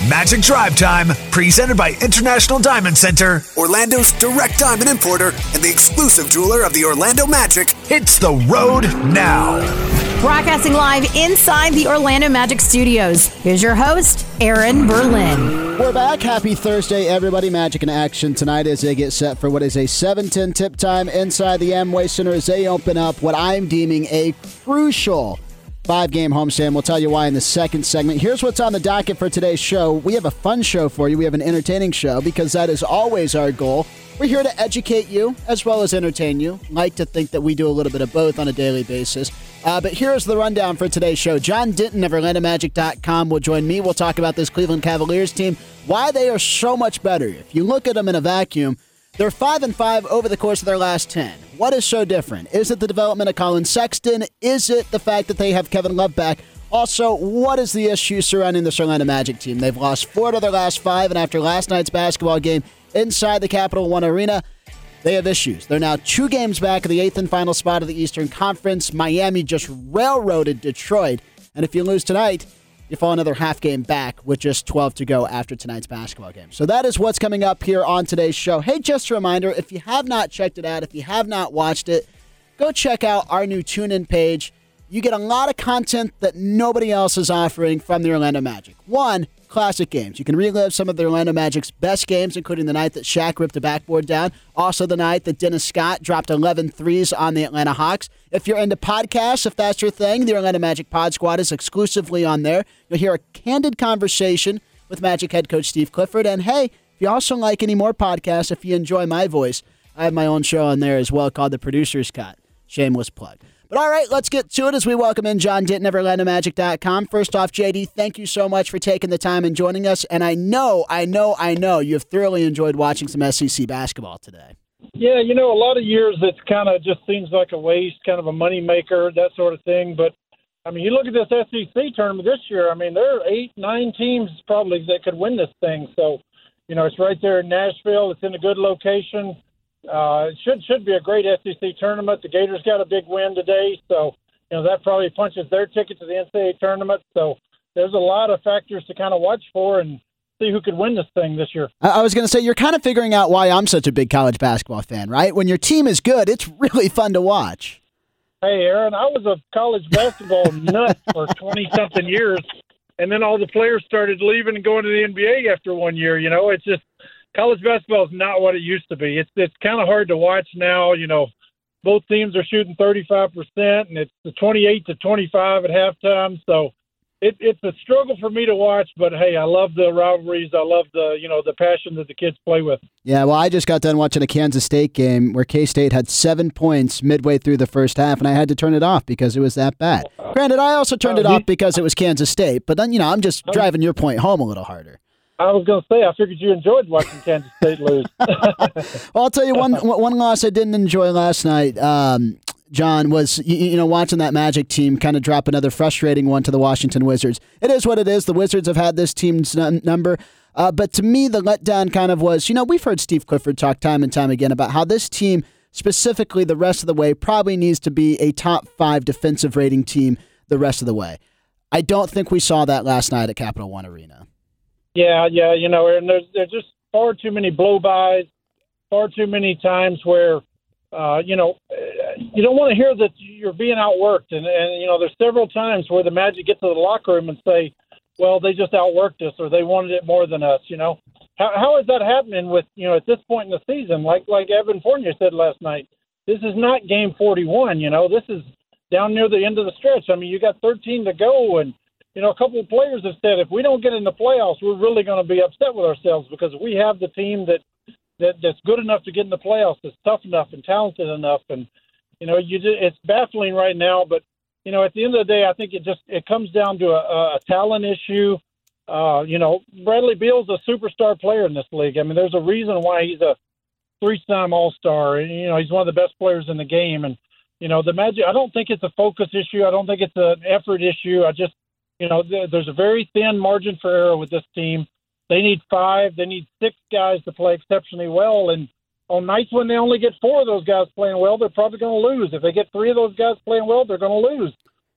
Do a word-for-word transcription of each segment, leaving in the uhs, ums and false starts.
Magic Drive Time, presented by International Diamond Center, Orlando's direct diamond importer and the exclusive jeweler of the Orlando Magic, hits the road now. Broadcasting live inside the Orlando Magic Studios. Here's your host, Aaron Berlin. We're back. Happy Thursday, everybody. Magic in action tonight as they get set for what is a seven ten tip time inside the Amway Center as they open up what I'm deeming a crucial five-game homestand. We'll tell you why in the second segment. Here's what's on the docket for today's show. We have a fun show for you. We have an entertaining show because that is always our goal. We're here to educate you as well as entertain you. Like to think that we do a little bit of both on a daily basis. Uh, but here's the rundown for today's show. John Denton of Orlando Magic dot com will join me. We'll talk about this Cleveland Cavaliers team, why they are so much better. If you look at them in a vacuum, they're five and five over the course of their last ten. What is so different? Is it the development of Colin Sexton? Is it the fact that they have Kevin Love back? Also, what is the issue surrounding the Orlando Magic team? They've lost four of their last five, and after last night's basketball game inside the Capital One Arena, they have issues. They're now two games back of the eighth and final spot of the Eastern Conference. Miami just railroaded Detroit, and if you lose tonight, you fall another half game back with just twelve to go after tonight's basketball game. So that is what's coming up here on today's show. Hey, just a reminder, if you have not checked it out, if you have not watched it, go check out our new TuneIn page. You get a lot of content that nobody else is offering from the Orlando Magic. One, classic games. You can relive some of the Orlando Magic's best games, including the night that Shaq ripped the backboard down. Also the night that Dennis Scott dropped eleven threes on the Atlanta Hawks. If you're into podcasts, if that's your thing, the Orlando Magic Pod Squad is exclusively on there. You'll hear a candid conversation with Magic head coach Steve Clifford. And hey, if you also like any more podcasts, if you enjoy my voice, I have my own show on there as well called The Producer's Cut. Shameless plug. But all right, let's get to it as we welcome in John Denton of Orlando Magic dot com. First off, J D, thank you so much for taking the time and joining us. And I know, I know, I know you've thoroughly enjoyed watching some S E C basketball today. Yeah, you know, a lot of years it's kind of just seems like a waste, kind of a moneymaker, that sort of thing. But, I mean, you look at this S E C tournament this year, I mean, there are eight, nine teams probably that could win this thing. So, you know, it's right there in Nashville. It's in a good location. Uh, it should should be a great S E C tournament. The Gators got a big win today, so you know that probably punches their ticket to the N C double A tournament. So there's a lot of factors to kind of watch for and see who could win this thing this year. I was going to say, you're kind of figuring out why I'm such a big college basketball fan, right? When your team is good, it's really fun to watch. Hey, Aaron, I was a college basketball nut for twenty-something years, and then all the players started leaving and going to the N B A after one year. You know, it's just college basketball is not what it used to be. It's it's kind of hard to watch now. You know, both teams are shooting thirty-five percent, and it's the twenty-eight to twenty-five at halftime. So it, it's a struggle for me to watch. But hey, I love the rivalries. I love the you know the passion that the kids play with. Yeah, well, I just got done watching a Kansas State game where K-State had seven points midway through the first half, and I had to turn it off because it was that bad. Granted, I also turned it off because it was Kansas State. But then you know, I'm just driving your point home a little harder. I was going to say, I figured you enjoyed watching Kansas State lose. Well, I'll tell you one one loss I didn't enjoy last night, um, John, was you, you know watching that Magic team kind of drop another frustrating one to the Washington Wizards. It is what it is. The Wizards have had this team's n- number. Uh, but to me, the letdown kind of was, you know, we've heard Steve Clifford talk time and time again about how this team, specifically the rest of the way, probably needs to be a top five defensive rating team the rest of the way. I don't think we saw that last night at Capital One Arena. Yeah, yeah, you know, and there's there's just far too many blow-bys, far too many times where, uh, you know, you don't want to hear that you're being outworked. And, and, you know, there's several times where the Magic get to the locker room and say, well, they just outworked us or they wanted it more than us, you know. How, how is that happening with, you know, at this point in the season? Like like Evan Fournier said last night, this is not game forty-one, you know. This is down near the end of the stretch. I mean, you got thirteen to go, and you know, a couple of players have said if we don't get in the playoffs, we're really going to be upset with ourselves because we have the team that, that that's good enough to get in the playoffs, that's tough enough and talented enough. And, you know, you just, it's baffling right now. But, you know, at the end of the day, I think it just it comes down to a, a talent issue. Uh, you know, Bradley Beal's a superstar player in this league. I mean, there's a reason why he's a three-time All-Star. And, you know, he's one of the best players in the game. And, you know, the Magic, I don't think it's a focus issue. I don't think it's an effort issue. I just, You know, there's a very thin margin for error with this team. They need five, they need six guys to play exceptionally well. And on nights when they only get four of those guys playing well, they're probably going to lose. If they get three of those guys playing well, they're going to lose.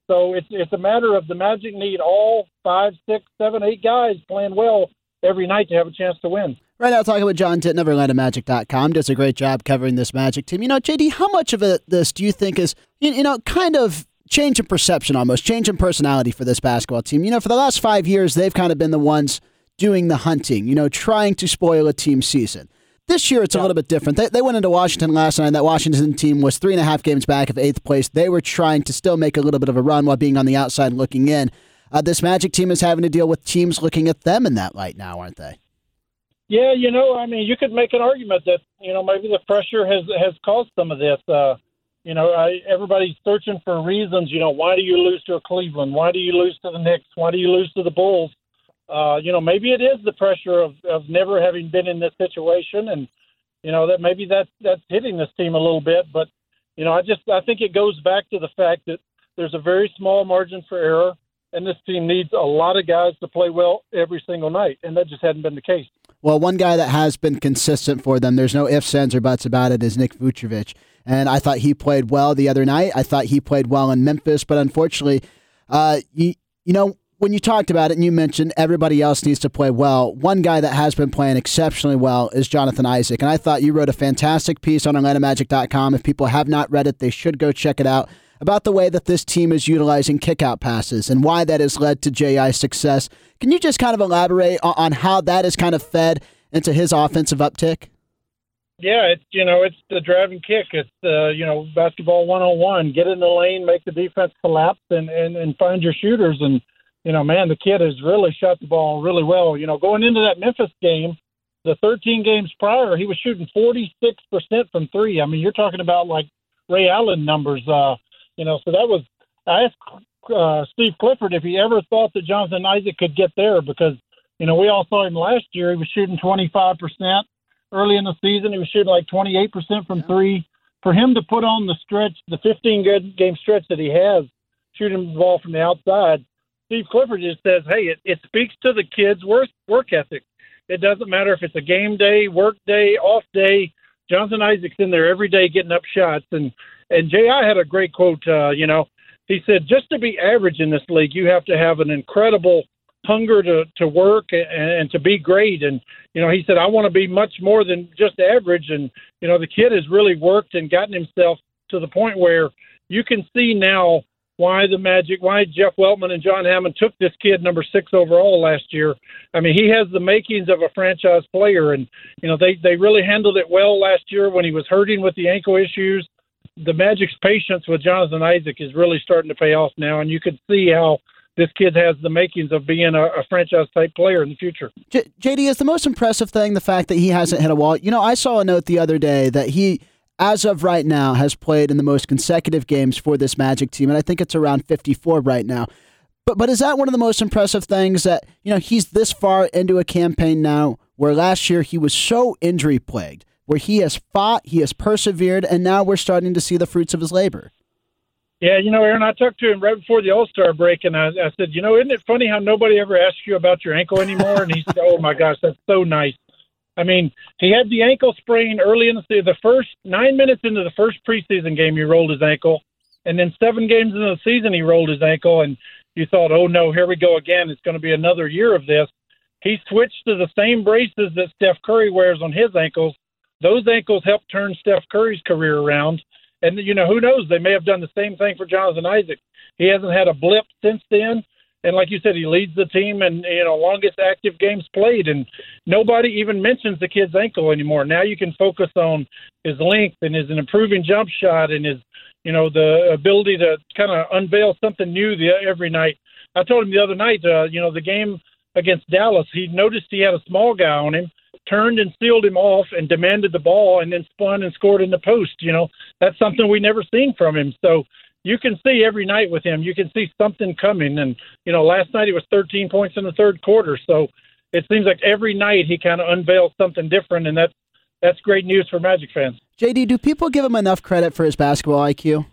So it's it's a matter of the Magic need all five, six, seven, eight guys playing well every night to have a chance to win. Right now, talking with John Titten of Orlando Magic dot com. Does a great job covering this Magic team. You know, J D, how much of it, this do you think is, you, you know, kind of change in perception almost, change in personality for this basketball team? You know, for the last five years, they've kind of been the ones doing the hunting, you know, trying to spoil a team's season. This year, it's a little bit different. They, they went into Washington last night, and that Washington team was three and a half games back of eighth place. They were trying to still make a little bit of a run while being on the outside looking in. Uh, this Magic team is having to deal with teams looking at them in that light now, aren't they? Yeah, you know, I mean, you could make an argument that, you know, maybe the pressure has, has caused some of this. Uh, you know, I, everybody's searching for reasons. You know, why do you lose to Cleveland? Why do you lose to the Knicks? Why do you lose to the Bulls? Uh, you know, maybe it is the pressure of, of never having been in this situation, and you know that maybe that's that's hitting this team a little bit. But you know, I just I think it goes back to the fact that there's a very small margin for error, and this team needs a lot of guys to play well every single night, and that just hadn't been the case. Well, one guy that has been consistent for them, there's no ifs, ands, or buts about it, is Nick Vucevic. And I thought he played well the other night. I thought he played well in Memphis, but unfortunately, uh, you, you know, when you talked about it and you mentioned everybody else needs to play well, one guy that has been playing exceptionally well is Jonathan Isaac. And I thought you wrote a fantastic piece on Orlando Magic dot com. If people have not read it, they should go check it out, about the way that this team is utilizing kick-out passes and why that has led to J I's success. Can you just kind of elaborate on, on how that has kind of fed into his offensive uptick? Yeah, it's, you know, it's the driving kick. It's, uh, you know, basketball one oh one. Get in the lane, make the defense collapse, and, and, and find your shooters. And, you know, man, the kid has really shot the ball really well. You know, going into that Memphis game, the thirteen games prior, he was shooting forty-six percent from three. I mean, you're talking about like Ray Allen numbers. Uh, you know, so that was – I asked uh, Steve Clifford if he ever thought that Jonathan Isaac could get there because, you know, we all saw him last year. He was shooting twenty-five percent. Early in the season, he was shooting like twenty-eight percent from three. For him to put on the stretch, the fifteen-game stretch that he has, shooting the ball from the outside, Steve Clifford just says, hey, it, it speaks to the kid's work, work ethic. It doesn't matter if it's a game day, work day, off day. Jonathan Isaac's in there every day getting up shots. And, and J I had a great quote, uh, you know, he said, just to be average in this league, you have to have an incredible hunger to, to work and, and to be great. And, you know, he said, I want to be much more than just average. And, you know, the kid has really worked and gotten himself to the point where you can see now why the Magic, why Jeff Weltman and John Hammond took this kid number six overall last year. I mean, he has the makings of a franchise player. And, you know, they, they really handled it well last year when he was hurting with the ankle issues. The Magic's patience with Jonathan Isaac is really starting to pay off now. And you can see how this kid has the makings of being a, a franchise-type player in the future. J- JD, is the most impressive thing the fact that he hasn't hit a wall? You know, I saw a note the other day that he, as of right now, has played in the most consecutive games for this Magic team, and I think it's around fifty-four right now. But but is that one of the most impressive things that, you know, he's this far into a campaign now where last year he was so injury-plagued, where he has fought, he has persevered, and now we're starting to see the fruits of his labor? Yeah, you know, Aaron, I talked to him right before the All-Star break, and I, I said, you know, isn't it funny how nobody ever asks you about your ankle anymore? And he said, oh, my gosh, that's so nice. I mean, he had the ankle sprain early in the season. The first nine minutes into the first preseason game, he rolled his ankle. And then seven games into the season, he rolled his ankle. And you thought, oh, no, here we go again. It's going to be another year of this. He switched to the same braces that Steph Curry wears on his ankles. Those ankles helped turn Steph Curry's career around. And, you know, who knows? They may have done the same thing for Jonathan Isaac. He hasn't had a blip since then. And like you said, he leads the team in, you know, longest active games played. And nobody even mentions the kid's ankle anymore. Now you can focus on his length and his improving jump shot and his, you know, the ability to kind of unveil something new the, every night. I told him the other night, uh, you know, the game against Dallas, he noticed he had a small guy on him, turned and sealed him off and demanded the ball and then spun and scored in the post. You know, that's something we never seen from him. So you can see every night with him, you can see something coming. And, you know, last night he was thirteen points in the third quarter. So it seems like every night he kind of unveils something different. And that's, that's great news for Magic fans. J D, do people give him enough credit for his basketball I Q?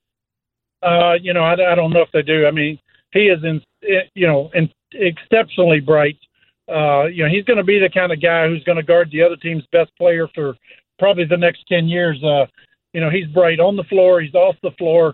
Uh, you know, I, I don't know if they do. I mean, he is, in, you know, in, exceptionally bright. Uh, you know, he's going to be the kind of guy who's going to guard the other team's best player for probably the next ten years. Uh, you know, he's bright on the floor. He's off the floor.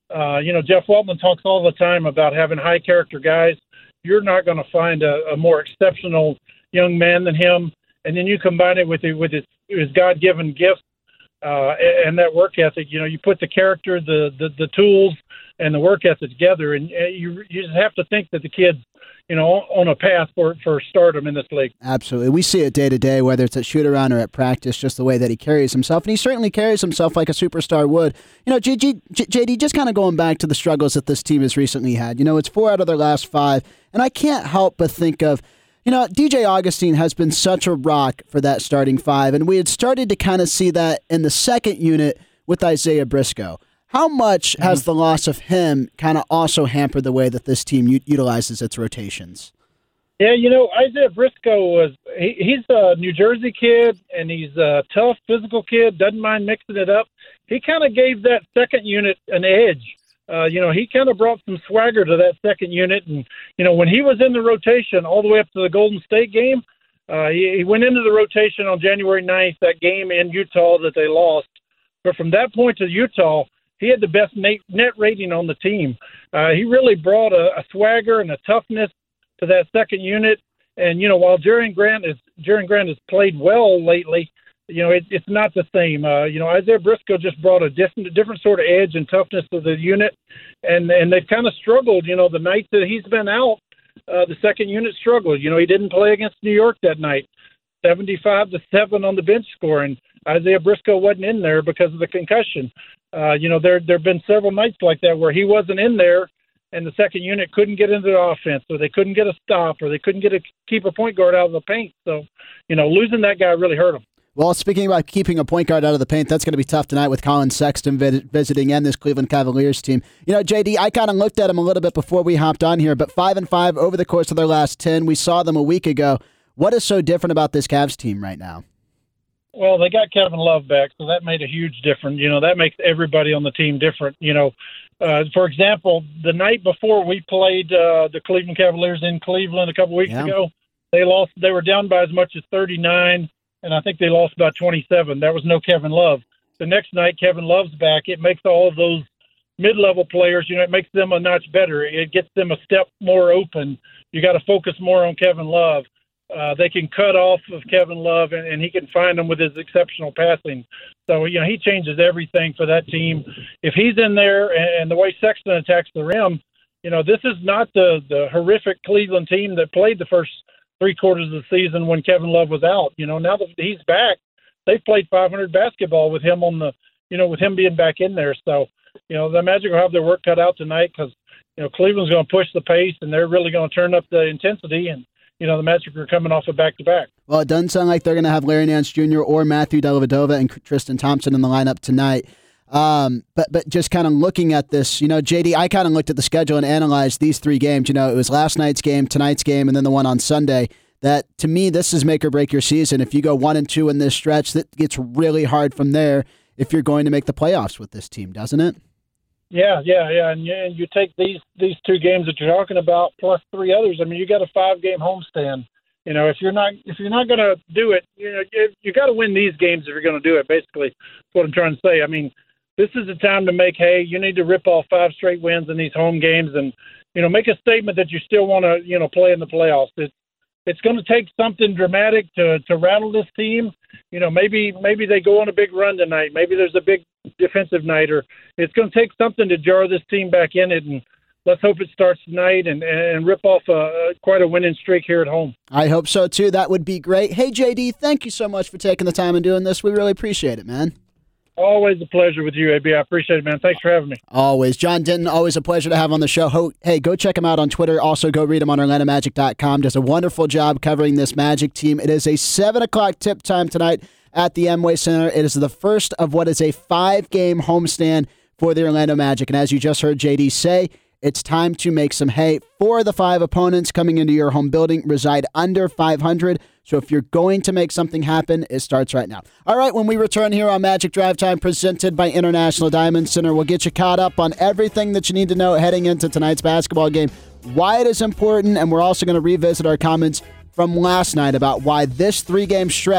Uh, you know, Jeff Weltman talks all the time about having high-character guys. You're not going to find a, a more exceptional young man than him. And then you combine it with, with his, his God-given gifts uh, and that work ethic. You know, you put the character, the, the, the tools, and the work ethic together, and you you just have to think that the kid's, you know, on a path for, for stardom in this league. Absolutely. We see it day to day, whether it's at shoot-around or at practice, just the way that he carries himself. And he certainly carries himself like a superstar would. You know, J G, J D, just kind of going back to the struggles that this team has recently had. You know, it's four out of their last five. And I can't help but think of, you know, D J Augustine has been such a rock for that starting five. And we had started to kind of see that in the second unit with Isaiah Briscoe. How much mm-hmm. has the loss of him kind of also hampered the way that this team u- utilizes its rotations? Yeah, you know, Isaiah Briscoe was he, he's a New Jersey kid, and he's a tough, physical kid, doesn't mind mixing it up. He kind of gave that second unit an edge. Uh, you know, he kind of brought some swagger to that second unit. And, you know, when he was in the rotation all the way up to the Golden State game, uh, he, he went into the rotation on January ninth, that game in Utah that they lost. But from that point to Utah, he had the best net rating on the team. Uh, he really brought a, a swagger and a toughness to that second unit. And, you know, while Jerry Grant is Jerry Grant has played well lately, you know, it, it's not the same. Uh, you know, Isaiah Briscoe just brought a different, different sort of edge and toughness to the unit. And, and they've kind of struggled, you know, the night that he's been out, uh, the second unit struggled. You know, he didn't play against New York that night, seventy-five to seven on the bench score. And Isaiah Briscoe wasn't in there because of the concussion. Uh, you know, there there have been several nights like that where he wasn't in there and the second unit couldn't get into the offense, or they couldn't get a stop, or they couldn't get a keep a point guard out of the paint. So, you know, losing that guy really hurt him. Well, speaking about keeping a point guard out of the paint, that's going to be tough tonight with Colin Sexton vi- visiting and this Cleveland Cavaliers team. You know, J D, I kind of looked at him a little bit before we hopped on here, but five and five over the course of their last ten. We saw them a week ago. What is so different about this Cavs team right now? Well, they got Kevin Love back, so that made a huge difference. You know, that makes everybody on the team different. You know, uh, for example, the night before we played uh, the Cleveland Cavaliers in Cleveland a couple weeks yeah. ago, they lost. They were down by as much as thirty-nine, and I think they lost by twenty-seven. There was no Kevin Love. The next night, Kevin Love's back. It makes all of those mid-level players, you know, it makes them a notch better. It gets them a step more open. You got to focus more on Kevin Love. Uh, they can cut off of Kevin Love, and, and he can find them with his exceptional passing. So, you know, he changes everything for that team. If he's in there and, and the way Sexton attacks the rim, you know, this is not the, the horrific Cleveland team that played the first three quarters of the season when Kevin Love was out. You know, now that he's back, they've played five hundred basketball with him on the, you know, with him being back in there. So, you know, the Magic will have their work cut out tonight because, you know, Cleveland's going to push the pace and they're really going to turn up the intensity. And, you know, the Magic are coming off a back-to-back. Well, it doesn't sound like they're going to have Larry Nance Junior or Matthew Dellavedova and Tristan Thompson in the lineup tonight. Um, but but just kind of looking at this, you know, J D, I kind of looked at the schedule and analyzed these three games. You know, it was last night's game, tonight's game, and then the one on Sunday. That, to me, this is make or break your season. If you go one and two in this stretch, that gets really hard from there if you're going to make the playoffs with this team, doesn't it? Yeah, yeah, yeah, and you, and you take these these two games that you're talking about plus three others. I mean, you got a five-game homestand. You know, if you're not if you're not going to do it, you know, you, you got to win these games if you're going to do it. Basically, that's what I'm trying to say. I mean, this is the time to make hay. You need to rip off five straight wins in these home games, and you know, make a statement that you still want to you know play in the playoffs. It's it's going to take something dramatic to to rattle this team. You know, maybe maybe they go on a big run tonight. Maybe there's a big defensive night, or it's going to take something to jar this team back in it. And let's hope it starts tonight and, and rip off a, quite a winning streak here at home. I hope so, too. That would be great. Hey, J D, thank you so much for taking the time and doing this. We really appreciate it, man. Always a pleasure with you, A B. I appreciate it, man. Thanks for having me. Always. John Denton, always a pleasure to have on the show. Hey, go check him out on Twitter. Also, go read him on Orlando Magic dot com. Does a wonderful job covering this Magic team. It is a seven o'clock tip time tonight at the Amway Center. It is the first of what is a five-game homestand for the Orlando Magic. And as you just heard J D say, it's time to make some hay. Four of the five opponents coming into your home building reside under five hundred. So if you're going to make something happen, it starts right now. All right, when we return here on Magic Drive Time, presented by International Diamond Center, we'll get you caught up on everything that you need to know heading into tonight's basketball game, why it is important, and we're also going to revisit our comments from last night about why this three-game stretch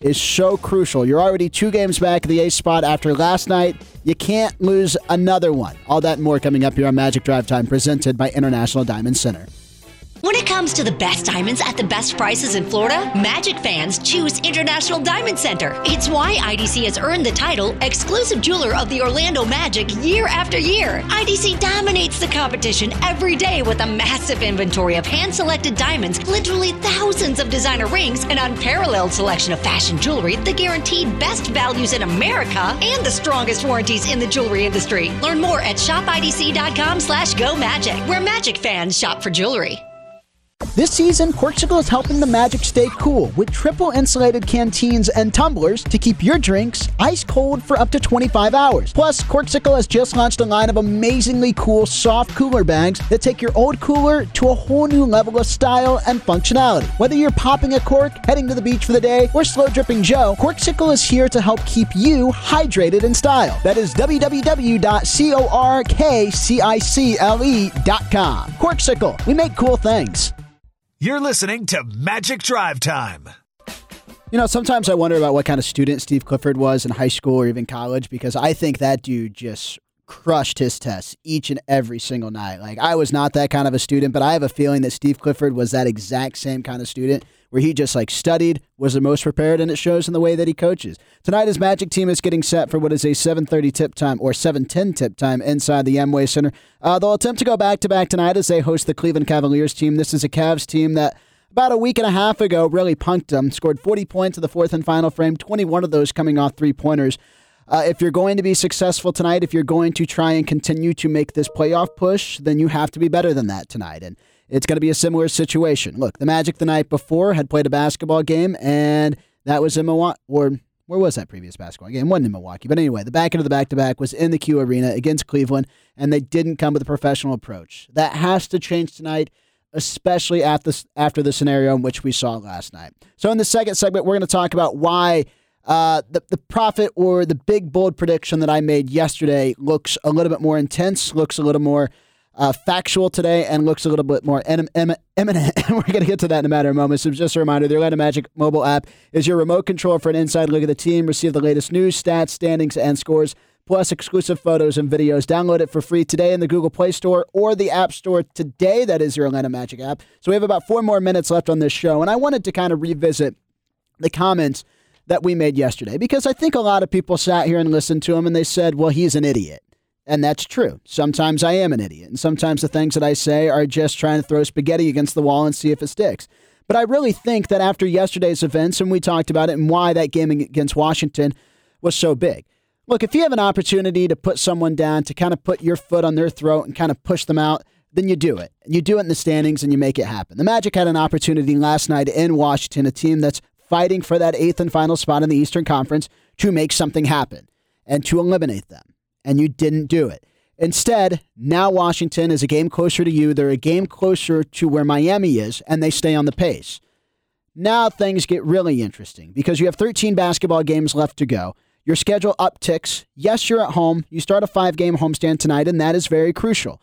is so crucial. You're already two games back of the ace spot after last night. You can't lose another one. All that and more coming up here on Magic Drive Time, presented by International Diamond Center. When it comes to the best diamonds at the best prices in Florida, Magic fans choose International Diamond Center. It's why I D C has earned the title Exclusive Jeweler of the Orlando Magic year after year. I D C dominates the competition every day with a massive inventory of hand-selected diamonds, literally thousands of designer rings, an unparalleled selection of fashion jewelry, the guaranteed best values in America, and the strongest warranties in the jewelry industry. Learn more at shop I D C dot com slash go magic, where Magic fans shop for jewelry. This season, Corkcicle is helping the Magic stay cool with triple insulated canteens and tumblers to keep your drinks ice cold for up to twenty-five hours. Plus, Corkcicle has just launched a line of amazingly cool soft cooler bags that take your old cooler to a whole new level of style and functionality. Whether you're popping a cork, heading to the beach for the day, or slow dripping Joe, Corkcicle is here to help keep you hydrated in style. That is w w w dot corkcicle dot com. Corkcicle, we make cool things. You're listening to Magic Drive Time. You know, sometimes I wonder about what kind of student Steve Clifford was in high school or even college, because I think that dude just crushed his tests each and every single night. Like, I was not that kind of a student, but I have a feeling that Steve Clifford was that exact same kind of student where he just like studied, was the most prepared, and it shows in the way that he coaches. Tonight, his Magic team is getting set for what is a seven thirty tip time or seven ten tip time inside the Amway Center. Uh, they'll attempt to go back-to-back tonight as they host the Cleveland Cavaliers team. This is a Cavs team that about a week and a half ago really punked them, scored forty points in the fourth and final frame, twenty-one of those coming off three-pointers. Uh, if you're going to be successful tonight, if you're going to try and continue to make this playoff push, then you have to be better than that tonight. And it's going to be a similar situation. Look, the Magic the night before had played a basketball game, and that was in Milwaukee. Or where was that previous basketball game? It wasn't in Milwaukee. But anyway, the back end of the back-to-back was in the Q Arena against Cleveland, and they didn't come with a professional approach. That has to change tonight, especially after the, after the scenario in which we saw last night. So in the second segment, we're going to talk about why uh, the, the profit or the big, bold prediction that I made yesterday looks a little bit more intense, looks a little more Uh, factual today, and looks a little bit more em- em- eminent. We're going to get to that in a matter of moments. So just a reminder, the Orlando Magic mobile app is your remote control for an inside look at the team. Receive the latest news, stats, standings, and scores, plus exclusive photos and videos. Download it for free today in the Google Play Store or the App Store today. That is your Orlando Magic app. So we have about four more minutes left on this show, and I wanted to kind of revisit the comments that we made yesterday, because I think a lot of people sat here and listened to him and they said, well, he's an idiot. And that's true. Sometimes I am an idiot, and sometimes the things that I say are just trying to throw spaghetti against the wall and see if it sticks. But I really think that after yesterday's events, and we talked about it and why that game against Washington was so big. Look, if you have an opportunity to put someone down, to kind of put your foot on their throat and kind of push them out, then you do it. You do it in the standings and you make it happen. The Magic had an opportunity last night in Washington, a team that's fighting for that eighth and final spot in the Eastern Conference, to make something happen and to eliminate them. And you didn't do it. Instead, now Washington is a game closer to you. They're a game closer to where Miami is, and they stay on the pace. Now things get really interesting because you have thirteen basketball games left to go. Your schedule upticks. Yes, you're at home. You start a five-game homestand tonight, and that is very crucial.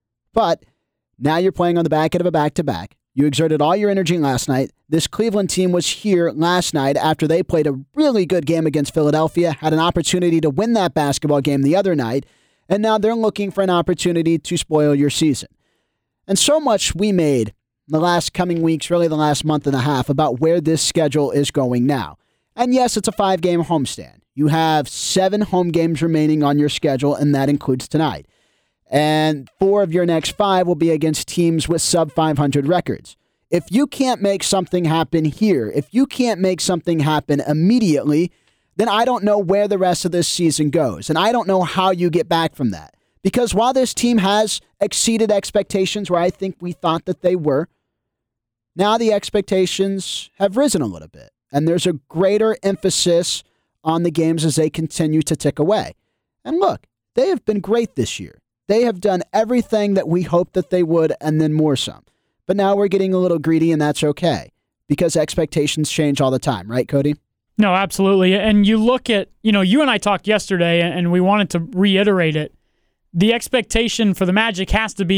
But now you're playing on the back end of a back-to-back. You exerted all your energy last night. This Cleveland team was here last night after they played a really good game against Philadelphia, had an opportunity to win that basketball game the other night, and now they're looking for an opportunity to spoil your season. And so much we made in the last coming weeks, really the last month and a half, about where this schedule is going now. And yes, it's a five-game homestand. You have seven home games remaining on your schedule, and that includes tonight. And four of your next five will be against teams with sub five hundred records. If you can't make something happen here, if you can't make something happen immediately, then I don't know where the rest of this season goes. And I don't know how you get back from that. Because while this team has exceeded expectations where I think we thought that they were, now the expectations have risen a little bit. And there's a greater emphasis on the games as they continue to tick away. And look, they have been great this year. They have done everything that we hoped that they would, and then more some. But now we're getting a little greedy, and that's okay, because expectations change all the time, right, Cody? No, absolutely. And you look at, you know, you and I talked yesterday, and we wanted to reiterate it. The expectation for the Magic has to be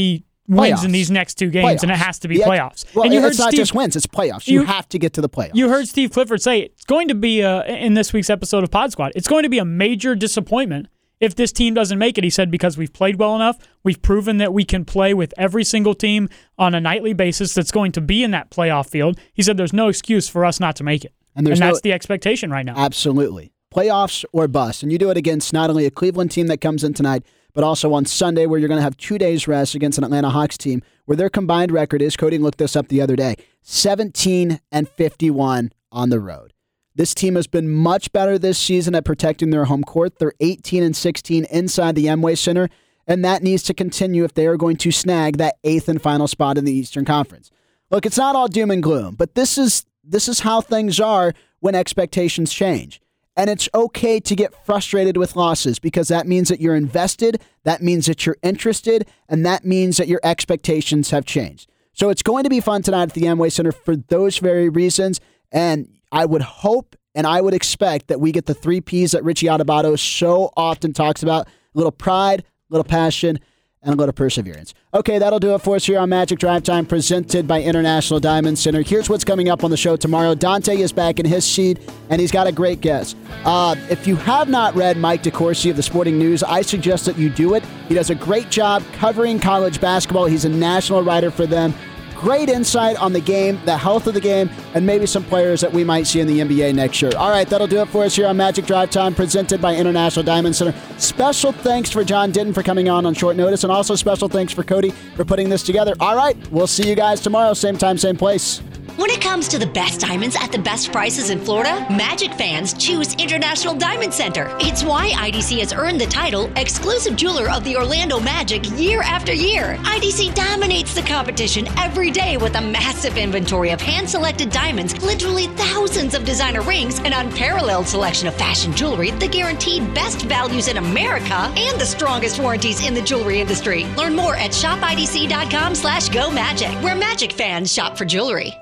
wins Playoffs. in these next two games, Playoffs. and it has to be Yeah. playoffs. Well, and you it's heard not Steve, just wins; it's playoffs. You, you have to get to the playoffs. You heard Steve Clifford say it's going to be a, in this week's episode of Pod Squad. It's going to be a major disappointment if this team doesn't make it. He said because we've played well enough, we've proven that we can play with every single team on a nightly basis that's going to be in that playoff field. He said there's no excuse for us not to make it, and, and no, that's the expectation right now. Absolutely. Playoffs or bust. And you do it against not only a Cleveland team that comes in tonight, but also on Sunday where you're going to have two days rest against an Atlanta Hawks team where their combined record is, Cody looked this up the other day, seventeen and fifty-one on the road. This team has been much better this season at protecting their home court. They're eighteen and sixteen inside the Amway Center, and that needs to continue if they are going to snag that eighth and final spot in the Eastern Conference. Look, it's not all doom and gloom, but this is this is how things are when expectations change. And it's okay to get frustrated with losses because that means that you're invested, that means that you're interested, and that means that your expectations have changed. So it's going to be fun tonight at the Amway Center for those very reasons. And I would hope and I would expect that we get the three P's that Richie Adubato so often talks about: a little pride, a little passion, and a little perseverance. Okay, that'll do it for us here on Magic Drive Time, presented by International Diamond Center. Here's what's coming up on the show tomorrow. Dante is back in his seat, and he's got a great guest. Uh, if you have not read Mike DeCourcy of the Sporting News, I suggest that you do it. He does a great job covering college basketball. He's a national writer for them. Great insight on the game, the health of the game, and maybe some players that we might see in the N B A next year. All right, that'll do it for us here on Magic Drive Time, presented by International Diamond Center. Special thanks for John Denton for coming on on short notice, and also special thanks for Cody for putting this together. All right, we'll see you guys tomorrow, same time, same place. When it comes to the best diamonds at the best prices in Florida, Magic fans choose International Diamond Center. It's why I D C has earned the title exclusive jeweler of the Orlando Magic year after year. I D C dominates the competition every day with a massive inventory of hand-selected diamonds, literally thousands of designer rings, an unparalleled selection of fashion jewelry, the guaranteed best values in America, and the strongest warranties in the jewelry industry. Learn more at shop I D C dot com slash go magic, where Magic fans shop for jewelry.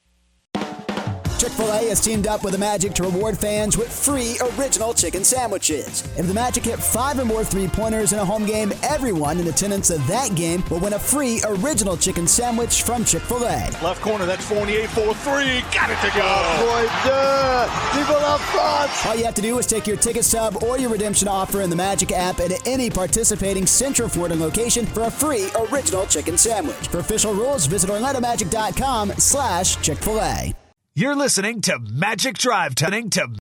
Chick-fil-A has teamed up with the Magic to reward fans with free original chicken sandwiches. If the Magic hit five or more three-pointers in a home game, everyone in attendance at that game will win a free original chicken sandwich from Chick-fil-A. Left corner, that's Fournier for three. Got it to go. Oh, boy, duh. People up front. All you have to do is take your ticket stub or your redemption offer in the Magic app at any participating Central Florida location for a free original chicken sandwich. For official rules, visit Orlando Magic dot com slash Chick-fil-A. You're listening to Magic Drive Time to